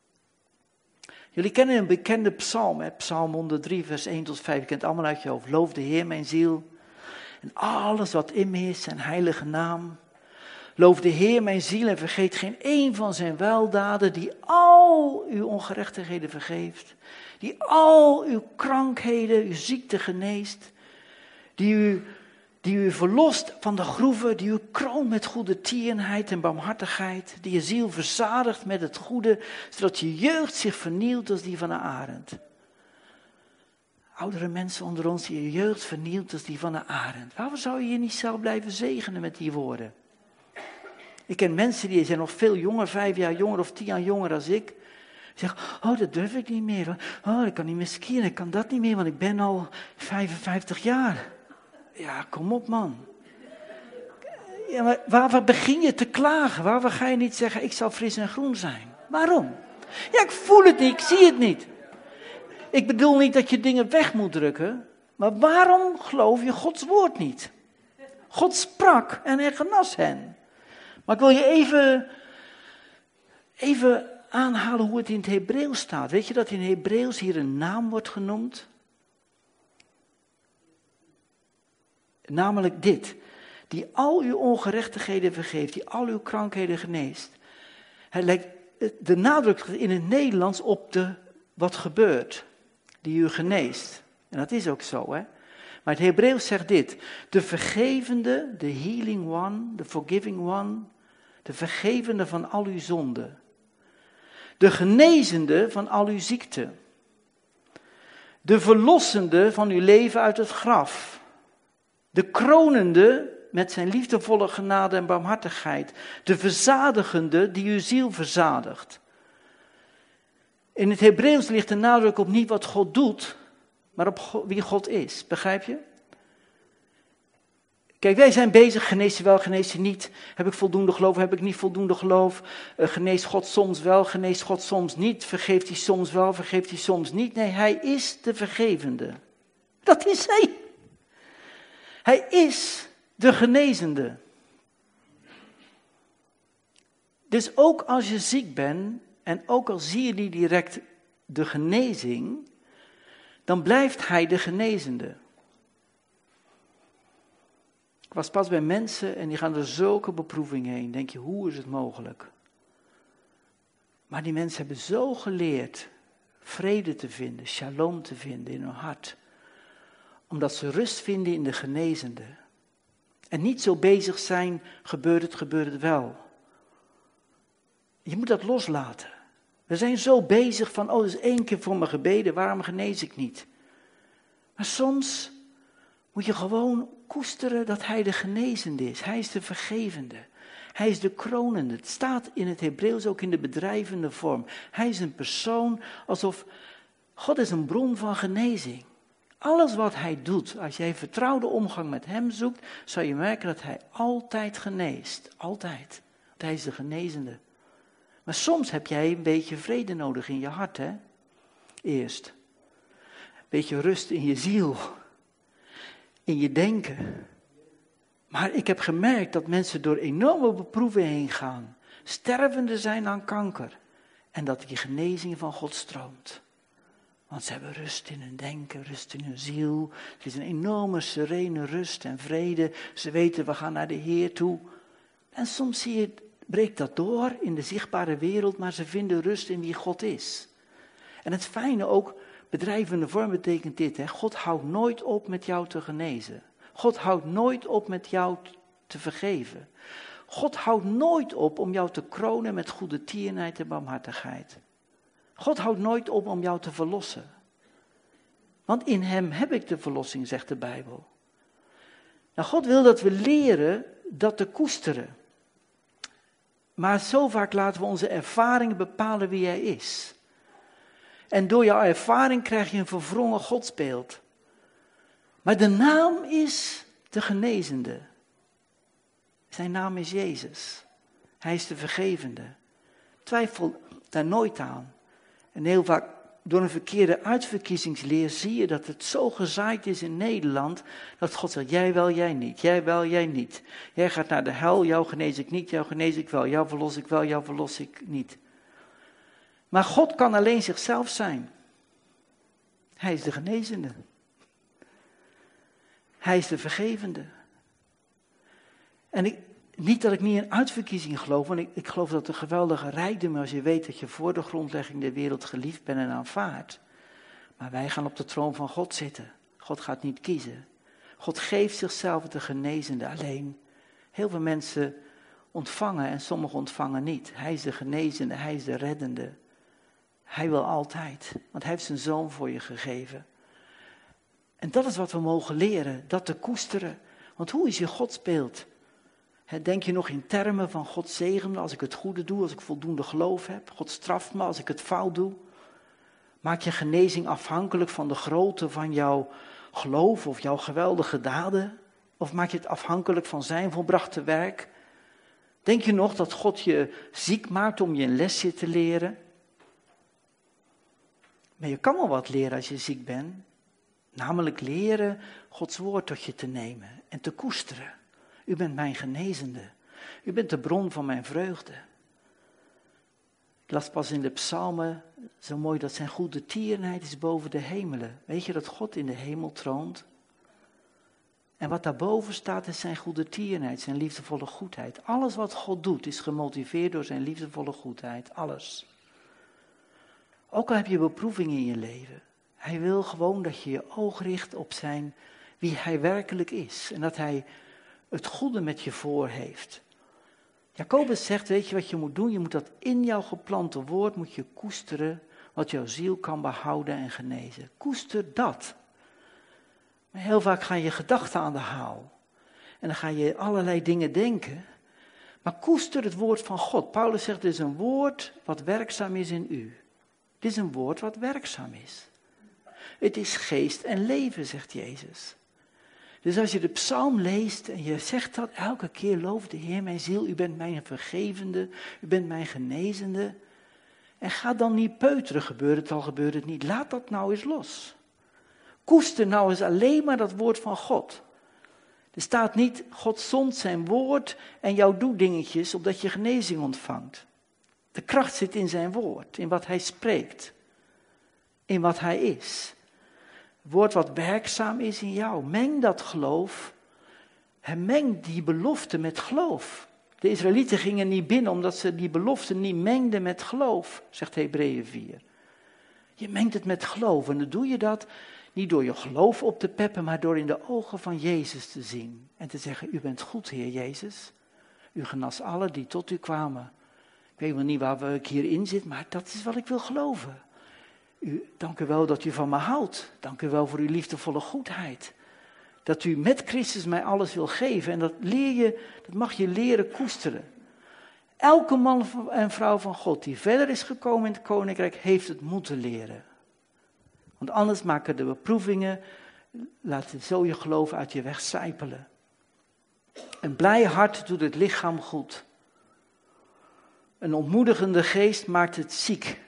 Jullie kennen een bekende psalm, hè? Psalm honderddrie, vers één tot vijf. Je kent het allemaal uit je hoofd. Loof de Heer, mijn ziel. En alles wat in me is, zijn heilige naam. Loof de Heer, mijn ziel, en vergeet geen één van zijn weldaden, die al uw ongerechtigheden vergeeft. Die al uw krankheden, uw ziekte geneest. Die u, die u verlost van de groeven, die u kroont met goede tierenheid en barmhartigheid. Die je ziel verzadigt met het goede, zodat je jeugd zich vernieuwt als die van een arend. Oudere mensen onder ons, die je jeugd vernieuwt als die van een arend. Waarom zou je je niet zelf blijven zegenen met die woorden? Ik ken mensen die zijn nog veel jonger, vijf jaar jonger of tien jaar jonger dan ik. Die zeggen, oh dat durf ik niet meer. Oh ik kan niet meer skiën, ik kan dat niet meer, want ik ben al vijfenvijftig jaar. Ja, kom op man. Ja, maar waar begin je te klagen? Waar ga je niet zeggen, ik zal fris en groen zijn? Waarom? Ja, ik voel het niet, ik zie het niet. Ik bedoel niet dat je dingen weg moet drukken, maar waarom geloof je Gods woord niet? God sprak en hij genas hen. Maar ik wil je even, even aanhalen hoe het in het Hebreeuws staat. Weet je dat in Hebreeuws hier een naam wordt genoemd? Namelijk dit. Die al uw ongerechtigheden vergeeft, die al uw krankheden geneest. Het lijkt de nadruk in het Nederlands op de wat gebeurt, die u geneest. En dat is ook zo, hè. Maar het Hebreeuws zegt dit. De vergevende, de healing one, de forgiving one, de vergevende van al uw zonden. De genezende van al uw ziekte. De verlossende van uw leven uit het graf. De kronende met zijn liefdevolle genade en barmhartigheid. De verzadigende die uw ziel verzadigt. In het Hebreeuws ligt de nadruk op niet wat God doet, maar op God, wie God is. Begrijp je? Kijk, wij zijn bezig, geneest hij wel, geneest hij niet. Heb ik voldoende geloof, heb ik niet voldoende geloof. Uh, geneest God soms wel, geneest God soms niet. Vergeeft hij soms wel, vergeeft hij soms niet. Nee, hij is de vergevende. Dat is hij. Hij is de genezende. Dus ook als je ziek bent, en ook al zie je niet direct de genezing, dan blijft hij de genezende. Ik was pas bij mensen en die gaan door zulke beproevingen heen. Denk je, hoe is het mogelijk? Maar die mensen hebben zo geleerd vrede te vinden, shalom te vinden in hun hart. Omdat ze rust vinden in de genezende. En niet zo bezig zijn, gebeurt het, gebeurt het wel. Je moet dat loslaten. We zijn zo bezig van, oh, er is één keer voor me gebeden, waarom genees ik niet? Maar soms moet je gewoon koesteren dat hij de genezende is. Hij is de vergevende. Hij is de kronende. Het staat in het Hebreeuws ook in de bedrijvende vorm. Hij is een persoon alsof God is een bron van genezing. Alles wat hij doet, als jij vertrouwde omgang met hem zoekt, zal je merken dat hij altijd geneest. Altijd. Want hij is de genezende. Maar soms heb jij een beetje vrede nodig in je hart, hè? Eerst. Een beetje rust in je ziel. In je denken. Maar ik heb gemerkt dat mensen door enorme beproevingen heen gaan. Stervende zijn aan kanker. En dat die genezing van God stroomt. Want ze hebben rust in hun denken, rust in hun ziel. Er is een enorme serene rust en vrede. Ze weten, we gaan naar de Heer toe. En soms zie je, breekt dat door in de zichtbare wereld, maar ze vinden rust in wie God is. En het fijne ook, bedrijvende vorm betekent dit, hè? God houdt nooit op met jou te genezen. God houdt nooit op met jou te vergeven. God houdt nooit op om jou te kronen met goede tierenheid en barmhartigheid. God houdt nooit op om jou te verlossen. Want in hem heb ik de verlossing, zegt de Bijbel. Nou, God wil dat we leren dat te koesteren. Maar zo vaak laten we onze ervaringen bepalen wie hij is. En door jouw ervaring krijg je een verwrongen godsbeeld. Maar de naam is de genezende. Zijn naam is Jezus. Hij is de vergevende. Twijfel daar nooit aan. En heel vaak door een verkeerde uitverkiezingsleer zie je dat het zo gezaaid is in Nederland, dat God zegt, jij wel, jij niet, jij wel, jij niet. Jij gaat naar de hel, jou genees ik niet, jou genees ik wel, jou verlos ik wel, jou verlos ik niet. Maar God kan alleen zichzelf zijn. Hij is de genezende. Hij is de vergevende. En ik, niet dat ik niet in uitverkiezing geloof, want ik, ik geloof dat het een geweldige rijkdom is als je weet dat je voor de grondlegging der wereld geliefd bent en aanvaard. Maar wij gaan op de troon van God zitten. God gaat niet kiezen. God geeft zichzelf de genezende. Alleen, heel veel mensen ontvangen en sommigen ontvangen niet. Hij is de genezende, hij is de reddende. Hij wil altijd, want hij heeft zijn zoon voor je gegeven. En dat is wat we mogen leren, dat te koesteren. Want hoe is je godsbeeld? Denk je nog in termen van God zegen me als ik het goede doe, als ik voldoende geloof heb? God straft me als ik het fout doe? Maak je genezing afhankelijk van de grootte van jouw geloof of jouw geweldige daden? Of maak je het afhankelijk van zijn volbrachte werk? Denk je nog dat God je ziek maakt om je een lesje te leren? Maar je kan wel wat leren als je ziek bent. Namelijk leren Gods woord tot je te nemen en te koesteren. U bent mijn genezende. U bent de bron van mijn vreugde. Ik las pas in de psalmen, zo mooi dat zijn goede tierenheid is boven de hemelen. Weet je dat God in de hemel troont? En wat daarboven staat is zijn goede tierenheid, zijn liefdevolle goedheid. Alles wat God doet is gemotiveerd door zijn liefdevolle goedheid. Alles. Ook al heb je beproevingen in je leven. Hij wil gewoon dat je je oog richt op zijn, wie hij werkelijk is. En dat hij het goede met je voor heeft. Jacobus zegt, weet je wat je moet doen? Je moet dat in jouw geplante woord moet je koesteren, wat jouw ziel kan behouden en genezen. Koester dat. Maar heel vaak gaan je gedachten aan de haal. En dan ga je allerlei dingen denken. Maar koester het woord van God. Paulus zegt, het is een woord wat werkzaam is in u. Het is een woord wat werkzaam is. Het is geest en leven, zegt Jezus. Dus als je de psalm leest en je zegt dat elke keer, loof de Heer mijn ziel, u bent mijn vergevende, u bent mijn genezende. En ga dan niet peuteren, gebeurt het al, gebeurt het niet. Laat dat nou eens los. Koester nou eens alleen maar dat woord van God. Er staat niet, God zond zijn woord en jou doet dingetjes opdat je genezing ontvangt. De kracht zit in zijn woord, in wat hij spreekt, in wat hij is. Het woord wat werkzaam is in jou. Meng dat geloof. En meng die belofte met geloof. De Israëlieten gingen niet binnen omdat ze die belofte niet mengden met geloof, zegt Hebreeën vier. Je mengt het met geloof en dan doe je dat niet door je geloof op te peppen, maar door in de ogen van Jezus te zien. En te zeggen, u bent goed, Heer Jezus. U genas allen die tot u kwamen. Ik weet wel niet waar ik hierin zit, maar dat is wat ik wil geloven. U, dank u wel dat u van me houdt. Dank u wel voor uw liefdevolle goedheid. Dat u met Christus mij alles wil geven. En dat leer je, dat mag je leren koesteren. Elke man en vrouw van God die verder is gekomen in het koninkrijk, heeft het moeten leren. Want anders maken de beproevingen, laten zo je geloof uit je weg sijpelen. Een blij hart doet het lichaam goed. Een ontmoedigende geest maakt het ziek.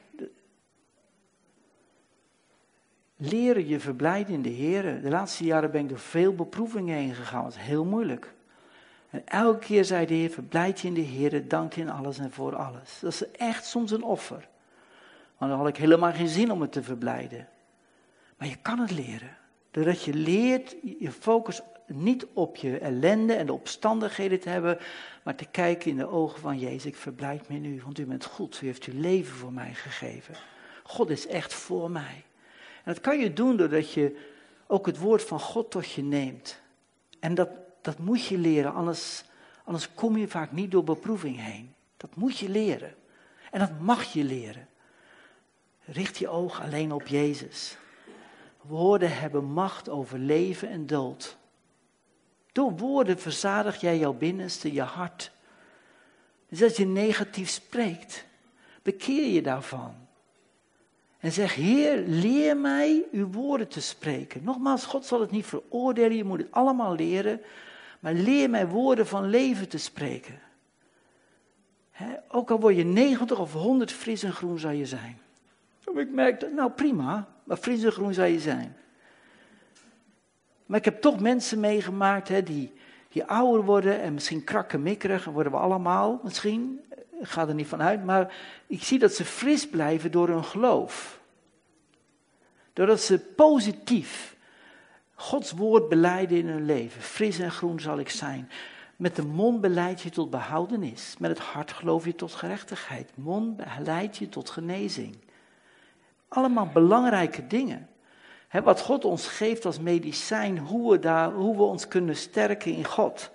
Leren je verblijden in de Heer. De laatste jaren ben ik door veel beproevingen heen gegaan. Dat is heel moeilijk. En elke keer zei de Heer, verblijd je in de Heer, dank je in alles en voor alles. Dat is echt soms een offer. Want dan had ik helemaal geen zin om het te verblijden. Maar je kan het leren. Doordat je leert je focus niet op je ellende en de omstandigheden te hebben, maar te kijken in de ogen van Jezus. Ik verblijd me in u, want u bent goed. U heeft uw leven voor mij gegeven. God is echt voor mij. En dat kan je doen doordat je ook het woord van God tot je neemt. En dat, dat moet je leren, anders, anders kom je vaak niet door beproeving heen. Dat moet je leren. En dat mag je leren. Richt je ogen alleen op Jezus. Woorden hebben macht over leven en dood. Door woorden verzadig jij jouw binnenste, je hart. Dus als je negatief spreekt, bekeer je daarvan. En zeg, Heer, leer mij uw woorden te spreken. Nogmaals, God zal het niet veroordelen, je moet het allemaal leren. Maar leer mij woorden van leven te spreken. He, ook al word je negentig of honderd, fris en groen zal je zijn. Ik merk dat, nou prima, maar fris en groen zal je zijn. Maar ik heb toch mensen meegemaakt he, die, die ouder worden en misschien krakkemikkerig, worden we allemaal misschien. Ik ga er niet van uit, maar ik zie dat ze fris blijven door hun geloof. Doordat ze positief Gods woord belijden in hun leven. Fris en groen zal ik zijn. Met de mond beleid je tot behoudenis. Met het hart geloof je tot gerechtigheid. Mond beleidt je tot genezing. Allemaal belangrijke dingen. He, wat God ons geeft als medicijn, hoe we, daar, hoe we ons kunnen sterken in God.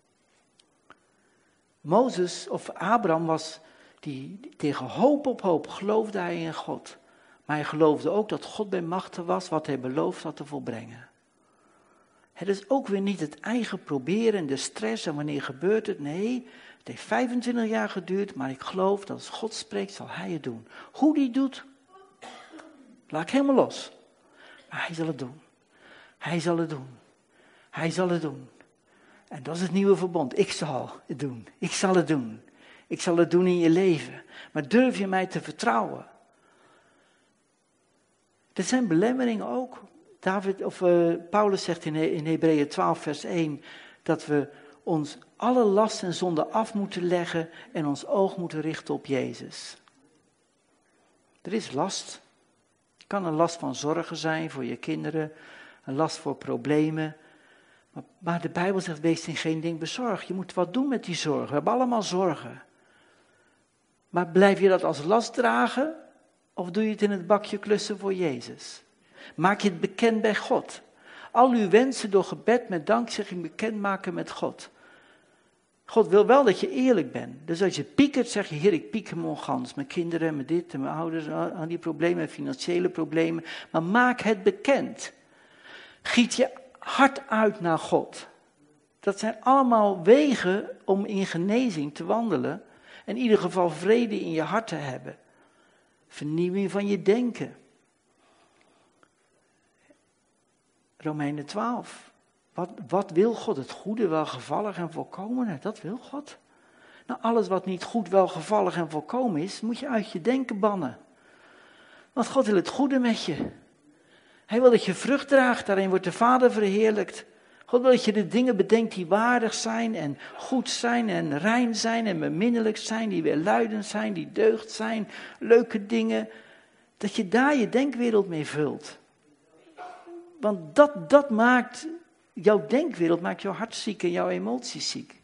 Mozes of Abraham was, die, die tegen hoop op hoop geloofde hij in God. Maar hij geloofde ook dat God bij machten was wat hij beloofd had te volbrengen. Het is ook weer niet het eigen proberen en de stress en wanneer gebeurt het. Nee, het heeft vijfentwintig jaar geduurd, maar ik geloof dat als God spreekt zal hij het doen. Hoe die het doet, laat ik helemaal los. Maar hij zal het doen. Hij zal het doen. Hij zal het doen. En dat is het nieuwe verbond. Ik zal het doen. Ik zal het doen. Ik zal het doen in je leven. Maar durf je mij te vertrouwen? Er zijn belemmeringen ook. David, of, uh, Paulus zegt in, in Hebreeën twaalf vers één dat we ons alle last en zonde af moeten leggen en ons oog moeten richten op Jezus. Er is last. Het kan een last van zorgen zijn voor je kinderen, een last voor problemen. Maar, maar de Bijbel zegt, wees in geen ding bezorgd. Je moet wat doen met die zorgen. We hebben allemaal zorgen. Maar blijf je dat als last dragen? Of doe je het in het bakje klussen voor Jezus? Maak je het bekend bij God. Al uw wensen door gebed met dankzegging bekendmaken met God. God wil wel dat je eerlijk bent. Dus als je piekert, zeg je, Heer, ik pieker me ongans. Mijn kinderen, mijn dit en mijn ouders, al die problemen, financiële problemen. Maar maak het bekend. Giet je hart uit naar God. Dat zijn allemaal wegen om in genezing te wandelen. En in ieder geval vrede in je hart te hebben. Vernieuwing van je denken. Romeinen twaalf. Wat, wat wil God? Het goede, welgevallig en volkomene. Dat wil God. Nou, alles wat niet goed, welgevallig en volkomen is, moet je uit je denken bannen. Want God wil het goede met je. Hij wil dat je vrucht draagt, daarin wordt de Vader verheerlijkt. God wil dat je de dingen bedenkt die waardig zijn en goed zijn en rein zijn en beminnelijk zijn, die weerluidend zijn, die deugd zijn, leuke dingen. Dat je daar je denkwereld mee vult. Want dat, dat maakt, jouw denkwereld maakt jouw hart ziek en jouw emoties ziek.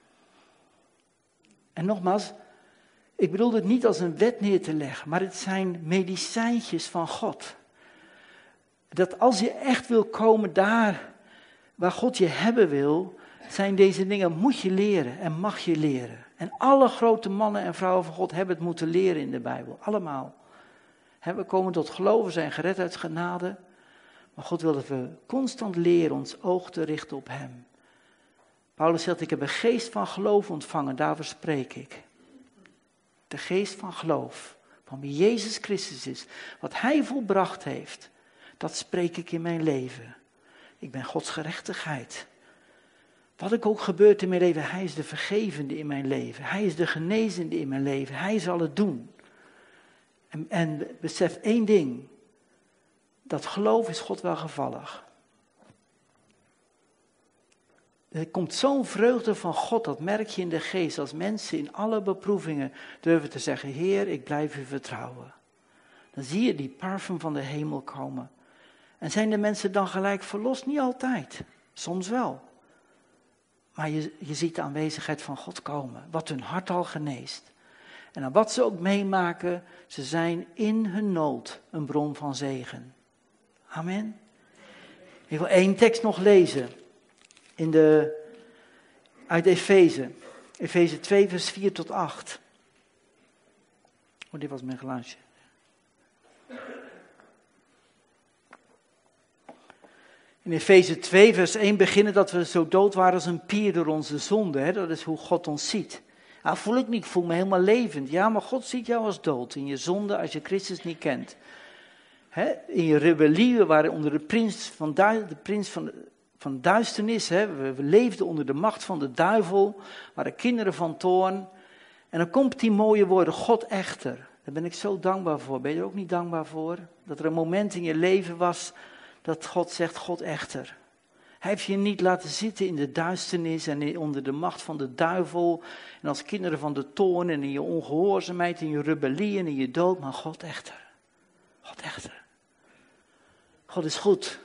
En nogmaals, ik bedoel het niet als een wet neer te leggen, maar het zijn medicijntjes van God. Dat als je echt wil komen daar waar God je hebben wil, zijn deze dingen, moet je leren en mag je leren. En alle grote mannen en vrouwen van God hebben het moeten leren in de Bijbel, allemaal. We komen tot geloven, zijn gered uit genade. Maar God wil dat we constant leren ons oog te richten op hem. Paulus zegt, ik heb een geest van geloof ontvangen, daarover spreek ik. De geest van geloof, van wie Jezus Christus is, wat hij volbracht heeft, dat spreek ik in mijn leven. Ik ben Gods gerechtigheid. Wat ik ook gebeurt in mijn leven, hij is de vergevende in mijn leven. Hij is de genezende in mijn leven. Hij zal het doen. En, en besef één ding. Dat geloof is God welgevallig. Er komt zo'n vreugde van God, dat merk je in de geest, als mensen in alle beproevingen durven te zeggen, Heer, ik blijf u vertrouwen. Dan zie je die parfum van de hemel komen. En zijn de mensen dan gelijk verlost? Niet altijd, soms wel. Maar je, je ziet de aanwezigheid van God komen, wat hun hart al geneest. En dan wat ze ook meemaken, ze zijn in hun nood een bron van zegen. Amen. Ik wil één tekst nog lezen. In de, uit Efeze. Efeze twee vers vier tot acht. Oh, dit was mijn geluidje. In Efeze twee vers één beginnen dat we zo dood waren als een pier door onze zonde. Hè? Dat is hoe God ons ziet. Nou, voel ik niet, ik voel me helemaal levend. Ja, maar God ziet jou als dood in je zonde als je Christus niet kent. Hè? In je rebellie, we waren onder de prins van, du- de prins van, van duisternis. Hè? We, we leefden onder de macht van de duivel, we waren kinderen van toorn. En dan komt die mooie woorden, God echter. Daar ben ik zo dankbaar voor. Ben je er ook niet dankbaar voor? Dat er een moment in je leven was dat God zegt, God echter. Hij heeft je niet laten zitten in de duisternis en onder de macht van de duivel. En als kinderen van de toorn en in je ongehoorzaamheid, in je rebellie en in je dood. Maar God echter. God echter. God is goed.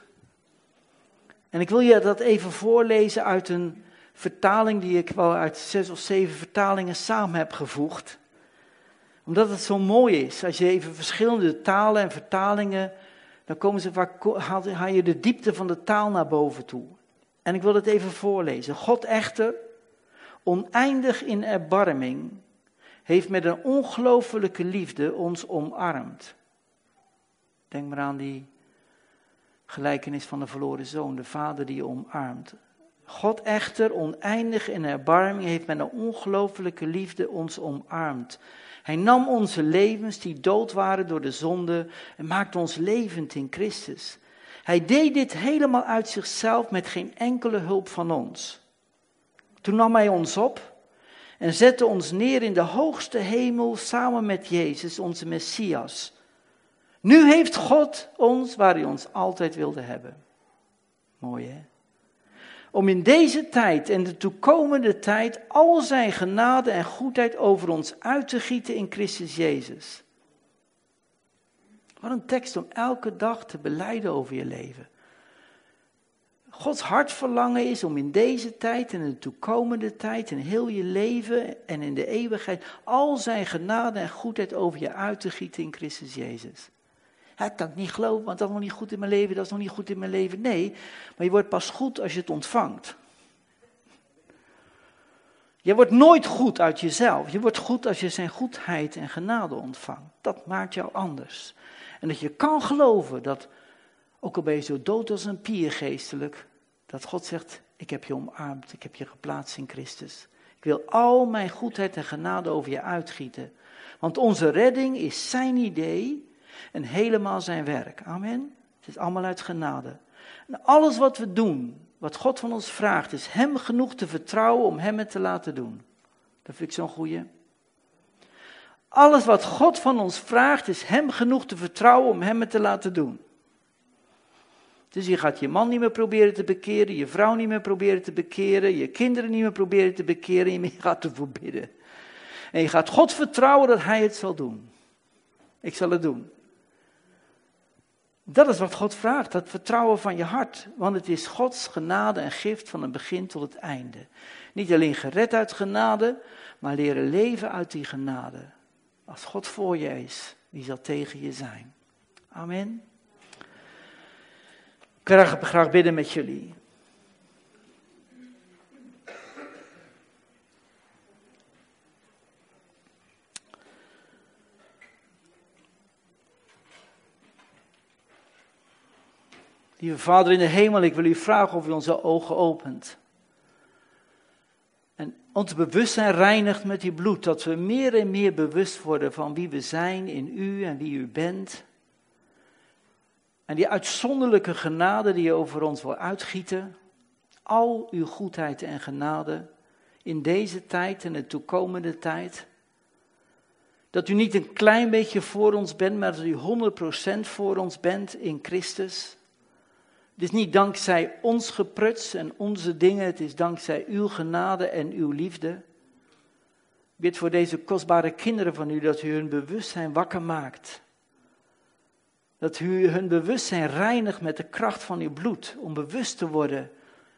En ik wil je dat even voorlezen uit een vertaling die ik wel uit zes of zeven vertalingen samen heb gevoegd. Omdat het zo mooi is. Als je even verschillende talen en vertalingen, dan komen ze vaak, haal je de diepte van de taal naar boven toe. En ik wil het even voorlezen. God echter, oneindig in erbarming, heeft met een ongelooflijke liefde ons omarmd. Denk maar aan die gelijkenis van de verloren zoon, de vader die je omarmt. God echter, oneindig in erbarming, heeft met een ongelooflijke liefde ons omarmd. Hij nam onze levens die dood waren door de zonde en maakte ons levend in Christus. Hij deed dit helemaal uit zichzelf met geen enkele hulp van ons. Toen nam hij ons op en zette ons neer in de hoogste hemel samen met Jezus, onze Messias. Nu heeft God ons waar hij ons altijd wilde hebben. Mooi hè? Om in deze tijd en de toekomende tijd al zijn genade en goedheid over ons uit te gieten in Christus Jezus. Wat een tekst om elke dag te belijden over je leven. Gods hartverlangen is om in deze tijd en in de toekomende tijd, in heel je leven en in de eeuwigheid, al zijn genade en goedheid over je uit te gieten in Christus Jezus. Ja, ik kan het niet geloven, want dat is nog niet goed in mijn leven, dat is nog niet goed in mijn leven. Nee, maar je wordt pas goed als je het ontvangt. Je wordt nooit goed uit jezelf. Je wordt goed als je zijn goedheid en genade ontvangt. Dat maakt jou anders. En dat je kan geloven dat, ook al ben je zo dood als een pier geestelijk, dat God zegt, Ik heb je omarmd, ik heb je geplaatst in Christus. Ik wil al mijn goedheid en genade over je uitgieten. Want onze redding is zijn idee en helemaal zijn werk. Amen. Het is allemaal uit genade. En alles wat we doen, wat God van ons vraagt, is hem genoeg te vertrouwen om hem het te laten doen. Dat vind ik zo'n goeie. Alles wat God van ons vraagt, is hem genoeg te vertrouwen om hem het te laten doen. Dus je gaat je man niet meer proberen te bekeren, je vrouw niet meer proberen te bekeren, je kinderen niet meer proberen te bekeren, je gaat ervoor bidden. En je gaat God vertrouwen dat hij het zal doen. Ik zal het doen. Dat is wat God vraagt, dat vertrouwen van je hart. Want het is Gods genade en gift van het begin tot het einde. Niet alleen gered uit genade, maar leren leven uit die genade. Als God voor je is, wie zal tegen je zijn? Amen. Ik wil graag, graag bidden met jullie. Lieve Vader in de hemel, ik wil u vragen of u onze ogen opent. En ons bewustzijn reinigt met uw bloed, dat we meer en meer bewust worden van wie we zijn in u en wie u bent. En die uitzonderlijke genade die je over ons wil uitgieten, al uw goedheid en genade in deze tijd en de toekomende tijd. Dat u niet een klein beetje voor ons bent, maar dat u honderd procent voor ons bent in Christus. Het is niet dankzij ons gepruts en onze dingen, het is dankzij uw genade en uw liefde. Ik bid voor deze kostbare kinderen van u dat u hun bewustzijn wakker maakt. Dat u hun bewustzijn reinigt met de kracht van uw bloed, om bewust te worden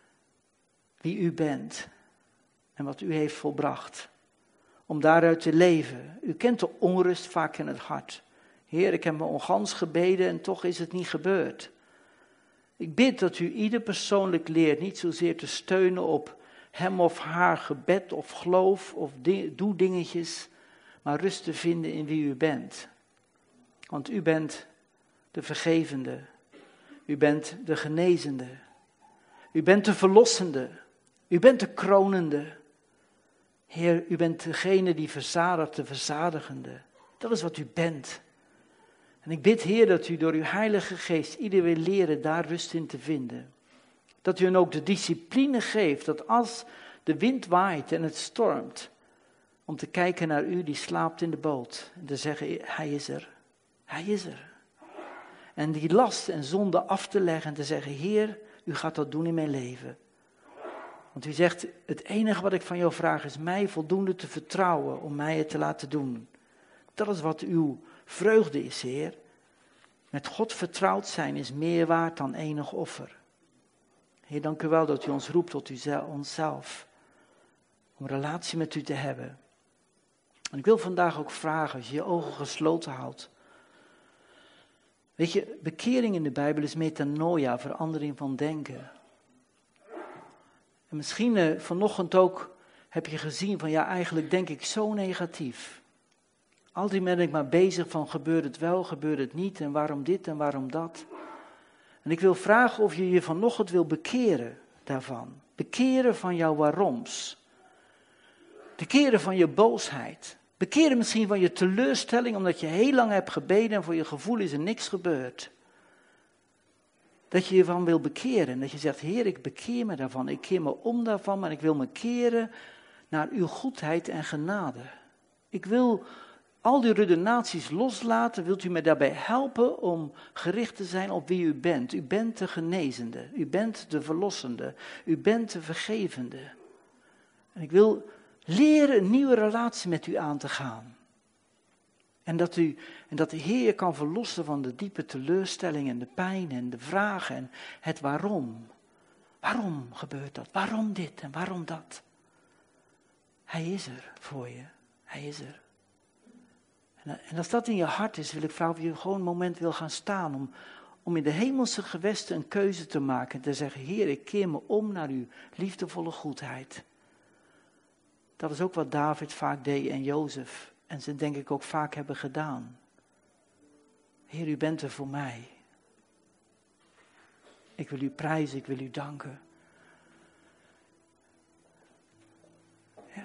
wie u bent en wat u heeft volbracht. Om daaruit te leven. U kent de onrust vaak in het hart. Heer, ik heb me ongans gebeden en toch is het niet gebeurd. Ik bid dat u ieder persoonlijk leert niet zozeer te steunen op hem of haar gebed of geloof of di- doe dingetjes, maar rust te vinden in wie u bent. Want u bent de vergevende, u bent de genezende, u bent de verlossende, u bent de kronende. Heer, u bent degene die verzadigt, de verzadigende. Dat is wat u bent. En ik bid, Heer, dat u door uw Heilige Geest ieder wil leren daar rust in te vinden. Dat u hen ook de discipline geeft, dat als de wind waait en het stormt, om te kijken naar u die slaapt in de boot. En te zeggen, hij is er, hij is er. En die last en zonde af te leggen en te zeggen, Heer, u gaat dat doen in mijn leven. Want u zegt, het enige wat ik van jou vraag is mij voldoende te vertrouwen om mij het te laten doen. Dat is wat uw vreugde is, Heer. Met God vertrouwd zijn is meer waard dan enig offer. Heer, dank u wel dat u ons roept tot u onszelf. Om een relatie met u te hebben. En ik wil vandaag ook vragen, als je je ogen gesloten houdt. Weet je, bekering in de Bijbel is metanoia, verandering van denken. En misschien uh, vanochtend ook heb je gezien van ja, eigenlijk denk ik zo negatief. Altijd ben ik maar bezig van gebeurt het wel, gebeurt het niet en waarom dit en waarom dat. En ik wil vragen of je je vanochtend wil bekeren daarvan. Bekeren van jouw waaroms. Bekeren van je boosheid. Bekeren misschien van je teleurstelling omdat je heel lang hebt gebeden en voor je gevoel is er niks gebeurd. Dat je je van wil bekeren. Dat je zegt, Heer, ik bekeer me daarvan. Ik keer me om daarvan, maar ik wil me keren naar uw goedheid en genade. Ik wil al die redenaties loslaten. Wilt u me daarbij helpen om gericht te zijn op wie u bent? U bent de genezende. U bent de verlossende. U bent de vergevende. En ik wil leren een nieuwe relatie met u aan te gaan. En dat, u, en dat de Heer je kan verlossen van de diepe teleurstelling en de pijn en de vragen en het waarom. Waarom gebeurt dat? Waarom dit en waarom dat? Hij is er voor je. Hij is er. En, en als dat in je hart is, wil ik vragen of je gewoon een moment wil gaan staan om, om in de hemelse gewesten een keuze te maken. En te zeggen, Heer, ik keer me om naar uw liefdevolle goedheid. Dat is ook wat David vaak deed en Jozef. En ze denk ik ook vaak hebben gedaan. Heer, u bent er voor mij. Ik wil u prijzen, ik wil u danken.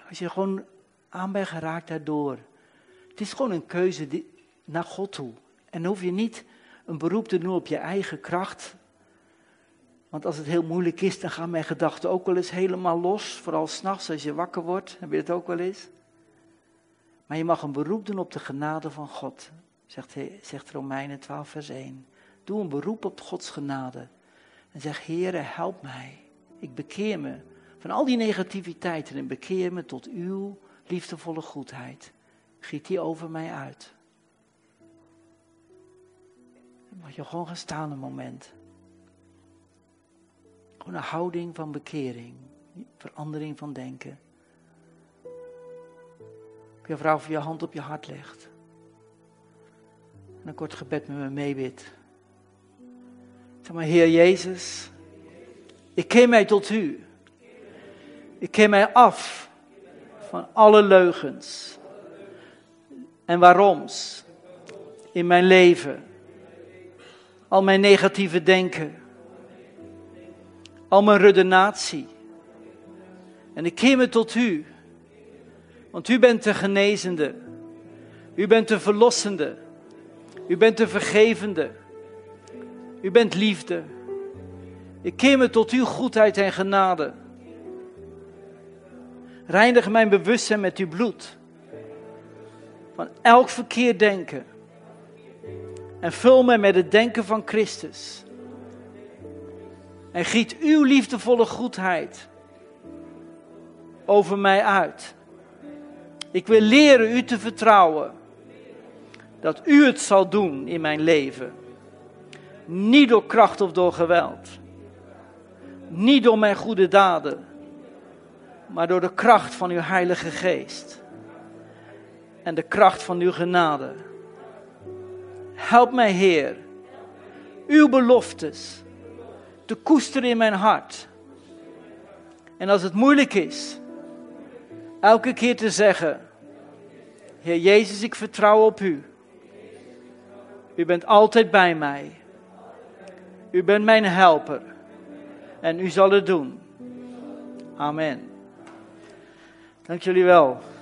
Als je gewoon aan bent geraakt daardoor. Het is gewoon een keuze die, naar God toe. En dan hoef je niet een beroep te doen op je eigen kracht. Want als het heel moeilijk is, dan gaan mijn gedachten ook wel eens helemaal los. Vooral 's nachts als je wakker wordt, heb je het ook wel eens. Maar je mag een beroep doen op de genade van God. Zegt, zegt Romeinen twaalf vers één. Doe een beroep op Gods genade. En zeg, Heere, help mij. Ik bekeer me van al die negativiteiten en bekeer me tot uw liefdevolle goedheid. Giet die over mij uit. Dan mag je gewoon gaan staan een moment. Gewoon een houding van bekering. Verandering van denken. Ik wil vragen of je je hand op je hart legt. En een kort gebed met me meebidt. Zeg maar, Heer Jezus, ik keer mij tot u. Ik keer mij af van alle leugens en waaroms in mijn leven. Al mijn negatieve denken. Al mijn redenatie. En ik keer me tot u. Want u bent de genezende. U bent de verlossende. U bent de vergevende. U bent liefde. Ik keer me tot uw goedheid en genade. Reinig mijn bewustzijn met uw bloed. Van elk verkeerd denken. En vul mij met het denken van Christus. En giet uw liefdevolle goedheid over mij uit. Ik wil leren u te vertrouwen. Dat u het zal doen in mijn leven. Niet door kracht of door geweld. Niet door mijn goede daden. Maar door de kracht van uw Heilige Geest. En de kracht van uw genade. Help mij, Heer. Uw beloftes te koesteren in mijn hart. En als het moeilijk is, elke keer te zeggen, Heer Jezus, ik vertrouw op u. U bent altijd bij mij. U bent mijn helper. En u zal het doen. Amen. Dank jullie wel.